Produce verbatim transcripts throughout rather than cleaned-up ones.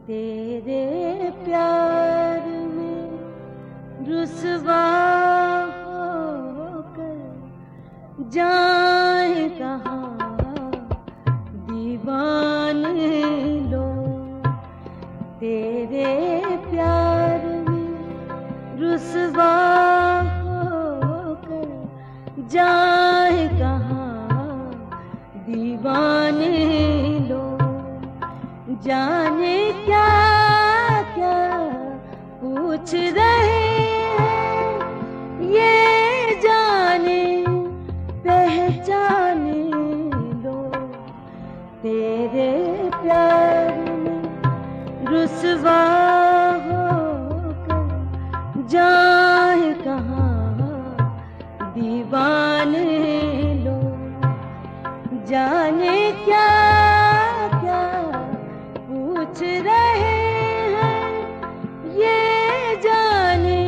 तेरे प्यार में रुसवा होकर जाए कहाँ दीवाने लोग। तेरे प्यार में रुसवा होकर जाए कहाँ दीवाने लोग। जाने क्या क्या पूछ रहे हैं, ये जाने पहचाने लोग। तेरे प्यार में रुसवा होकर जाए कहाँ दीवाने लोग। जाने क्या क्या पूछ रहे हैं, ये जाने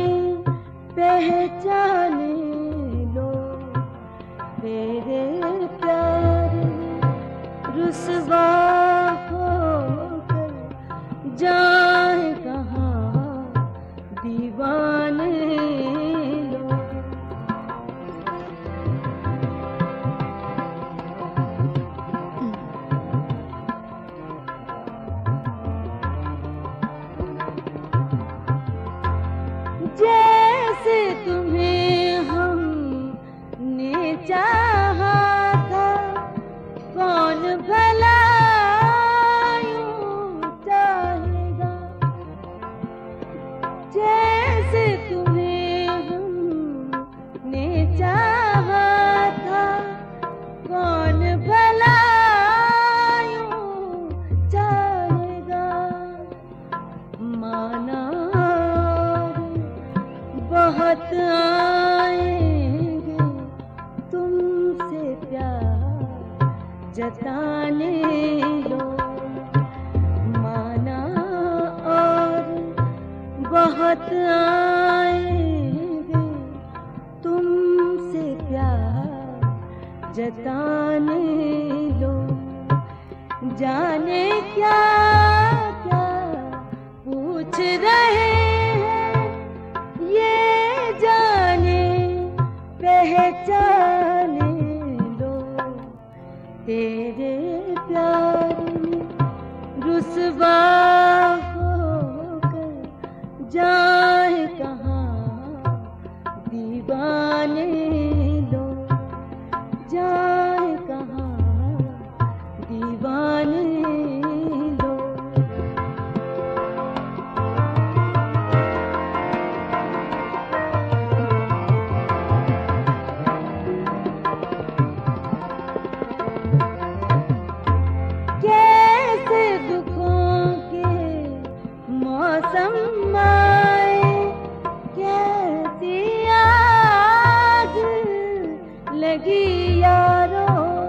पहचाने लोग। तेरे प्यार में रुसवा होकर जाए कहाँ दीवाने लोग। जैसे तुम्हें हमने चाहा था, कौन भला यूं चाहेगा। जैसे तुम्हें हमने चाहा था, कौन भला यूं चाहेगा। माना बहुत आएंगे तुमसे प्यार जताने लोग। माना और बहुत आएंगे तुमसे प्यार जताने लोग। जाने क्या क्या पूछ रहे हैं, ये जाने पहचाने लोग। तेरे प्यार में रुसवा होकर जाए कहाँ दीवाने लोग। जाए कहाँ दीवाने लोग। कैसे दुखों के मौसम आए, कैसी आग लगी यारो।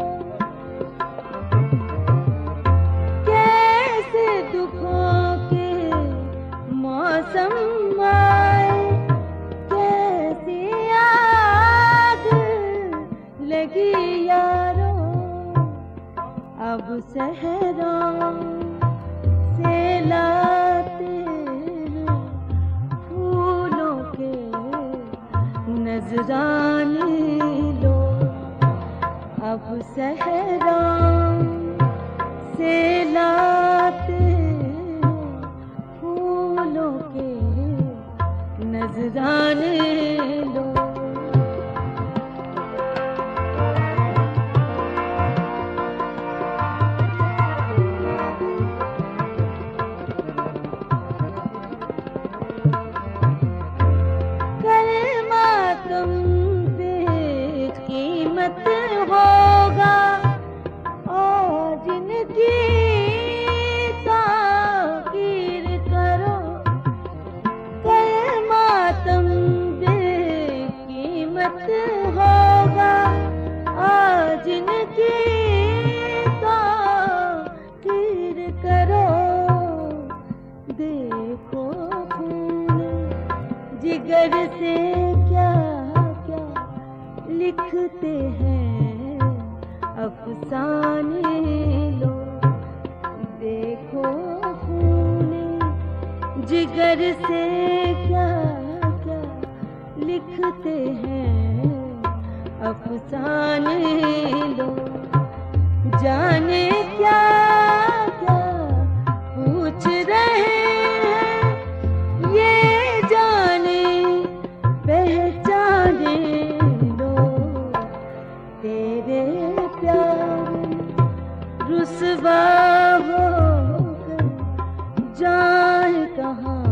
कैसे दुखों के मौसम आए, कैसी आग लगी यारो। अब सहरा से लाते हैं फूलों के नजराने लोग। अब सहरा से लाते हैं फूलों के नजराने लोग। तुम बेकीमत होगा और जिनकी ताकीर करो। कलमा तुम बेकीमत होगा और जिनकी ताकीर करो। देखो जिगर से क्या क्या लिखते हैं अफसाने लोग। देखो खून जिगर से क्या क्या लिखते हैं अफसाने लोग, जाने क्या क्या पूछ रहे हैं, ये जाने पहचाने लोग। तेरे प्यार रुसवा होकर जाए कहाँ